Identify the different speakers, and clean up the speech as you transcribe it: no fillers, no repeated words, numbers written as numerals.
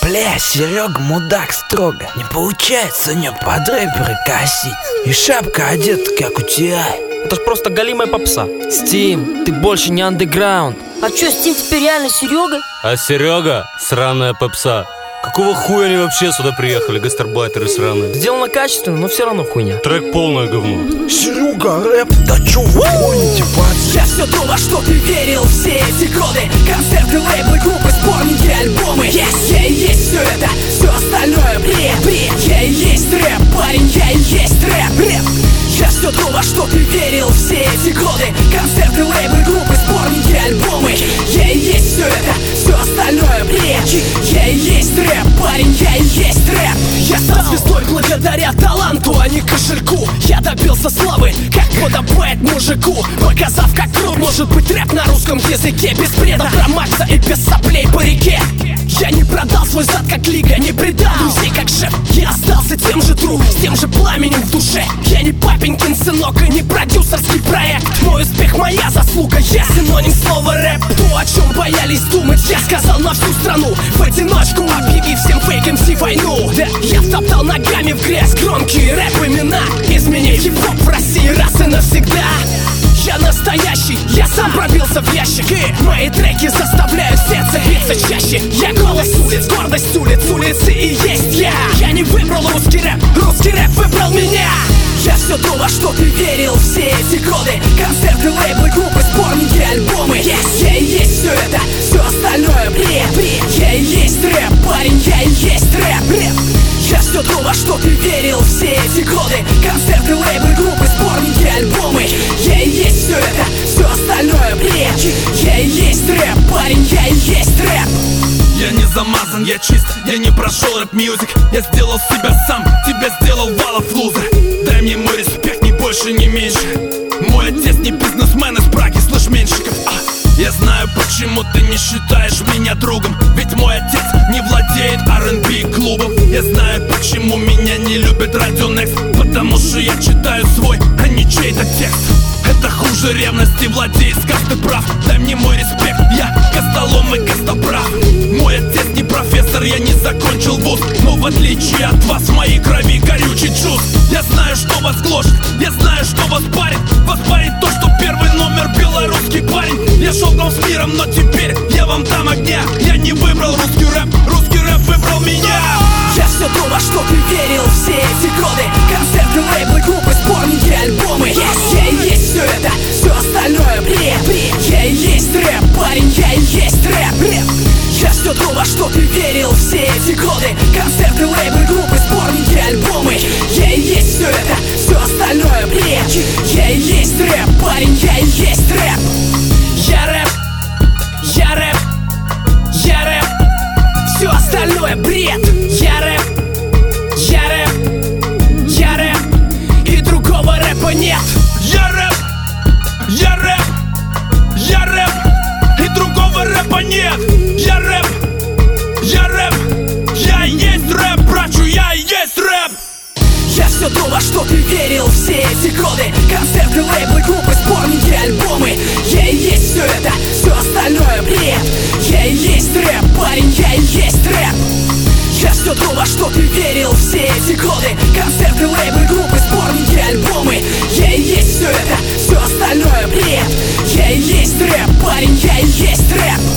Speaker 1: Бля, Серега мудак строго. Не получается у него под рэпера косить. И шапка одета, как у тебя.
Speaker 2: Это ж просто голимая попса. Стим, ты больше не андеграунд.
Speaker 3: А чё, Стим теперь реально Серега?
Speaker 4: А Серега сраная попса. Какого хуя они вообще сюда приехали, гастарбайтеры сраные?
Speaker 2: Сделано качественно, но все равно хуйня.
Speaker 4: Трек полное говно.
Speaker 1: Серега рэп, да чё вы гоните, пацаны?
Speaker 5: Я все то, во что ты верил все эти годы. Концерты, лейблы, группы, сборники, альбомы. Я и есть все это, все остальное бред. Я и есть рэп, парень, я и есть рэп. Я все то, во что ты верил все эти годы. Концерты, лейблы, группы, сборники, альбомы. Я и есть все это, все остальное бред. Я и есть рэп, парень, я и есть рэп. Я стал звездой благодаря таланту, а не кошельку. Я добился славы, как подобает мужику, показав, как крут может быть рэп на русском языке. Без бреда про Макса и без соплей по реке. Я не продал свой зад, как Лига не предал друзей, как шеф. Я остался тем же тру, с тем же пламенем в душе. Я не папенькин сынок и не продюсерский проект. Мой успех моя заслуга, я синоним слова рэп. То, о чем боялись думать, я сказал на всю страну, в одиночку объявив всем фейк МС войну. Да, я втоптал ногами в грязь громкие рэп-имена, изменив хип-хоп в России раз и навсегда. Я настоящий, я сам пробился в ящик, и мои треки заставляют сердце биться чаще. Я голос улиц, гордость улиц, улицы и есть я. Я не выбрал русский рэп выбрал меня. Я все то, во что ты верил все эти годы. Концерты, лейблы, группы, сборники, альбомы. Я и есть все это, все остальное бред. Я и есть рэп, парень, я и есть рэп. Я все то, во что ты верил все эти годы. Концерты, лейблы, группы, сборники, альбомы. Я и есть все это, все остальное бред. Я и есть рэп, парень, я и есть рэп.
Speaker 6: Я не замазан, я чист, я не прошел рэп-мьюзик. Я сделал себя сам, тебя сделал Валов лузер. Дай мне мой респект, ни больше, ни меньше. Мой отец не бизнесмен из Праги, слышь, меньшиков. Я знаю, почему ты не считаешь меня другом, ведь мой отец не владеет R&B клубом. Я знаю, почему меня не любит Радио Next, потому что я читаю свой, а не чей-то текст. Это хуже ревности, владеет касты прав. Дай мне мой респект, я костолом и костоправ. Мой отец не профессор, я не закончил вуз, но в отличие от вас в моей крови горючий джуз. Я знаю, что вас гложет, я знаю, что вас парит. Вас парит то, что первый номер белорусский парень. Я шел там с миром, но теперь я вам дам огня. Я не выбрал русский рэп выбрал меня.
Speaker 5: Я все то, во что ты верил все эти годы. Концерты, лейблы, группы, сборники, альбомы. Я и есть все это, все остальное бред. Я и есть рэп, парень, я и есть рэп. Я все то, во что ты верил все эти годы. Концерты, лейблы, группы, сборники, альбомы. Я и есть все это, все остальное бред. Я и есть рэп, парень, я и есть рэп. Я рэп, я рэп, я рэп. Все остальное бред. Я рэп, я рэп, я рэп. И другого рэпа нет.
Speaker 6: Я рэп, я рэп, я рэп. И другого рэпа нет. Я рэп, я рэп, я и есть рэп, брачу, я и есть рэп.
Speaker 5: Я все то, во что ты верил все эти годы. Концерты, лейблы, группы, сборники, альбомы. Я и есть все это, все остальное бред. Я и есть рэп, парень, я и есть рэп. Я все то, во что ты верил все эти годы. Концерты, лейблы, группы, сборники, альбомы. Я и есть все это, все остальное бред. Я и есть рэп, парень, я и есть рэп.